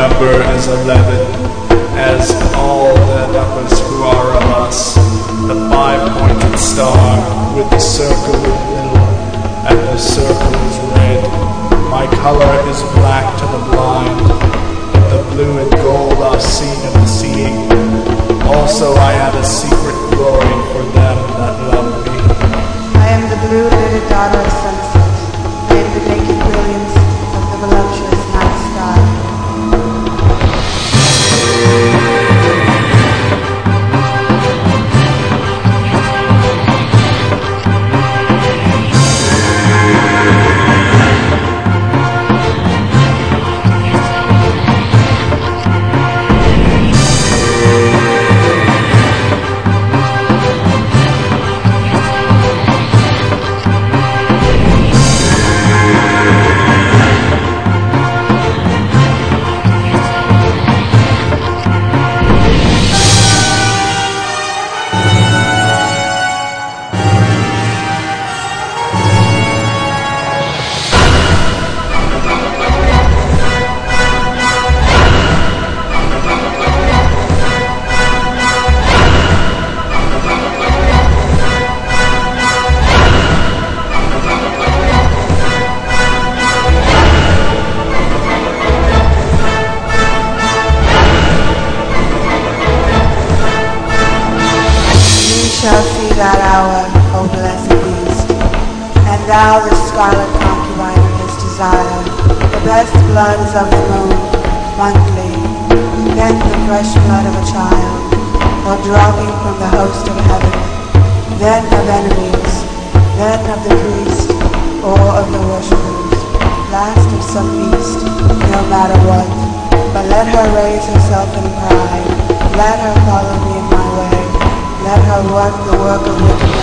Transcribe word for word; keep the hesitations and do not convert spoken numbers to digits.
number is eleven, as all the numbers who are of us. The five-pointed star with the circle in the middle, and the circle is red. My color is black to the blind, but the blue and gold are seen in the seeing. Also I have a secret glory for them that love me. I am the blue-lidded daughter of sunset. I am the naked brilliance of the voluptuous night sky. Shall see that hour, O blessed beast, and thou the scarlet concubine of his desire, the best bloods of the moon, monthly, then the fresh blood of a child, or dropping from the host of heaven, then of enemies, then of the priest, or of the worshippers, last of some beast, no matter what, but let her raise herself in pride, let her follow me in my way. Let her work the work of wickedness.